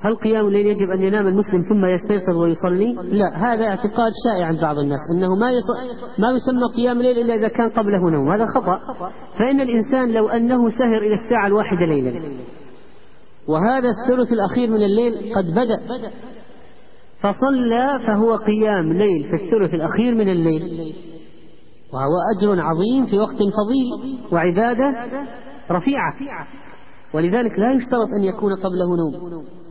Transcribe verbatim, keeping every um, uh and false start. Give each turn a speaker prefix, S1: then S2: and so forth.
S1: هل قيام الليل يجب أن ينام المسلم ثم يستيقظ ويصلي؟ لا، هذا اعتقاد شائع عند بعض الناس أنه ما يص... ما يسمى قيام الليل إلا إذا كان قبله نوم. هذا خطأ. فإن الإنسان لو أنه سهر إلى الساعة الواحدة ليلا وهذا الثلث الأخير من الليل قد بدأ فصلى فهو قيام ليل في الثلث الأخير من الليل، وهو أجر عظيم في وقت فضيل وعبادة رفيعة، ولذلك لا يشترط أن يكون قبله نوم.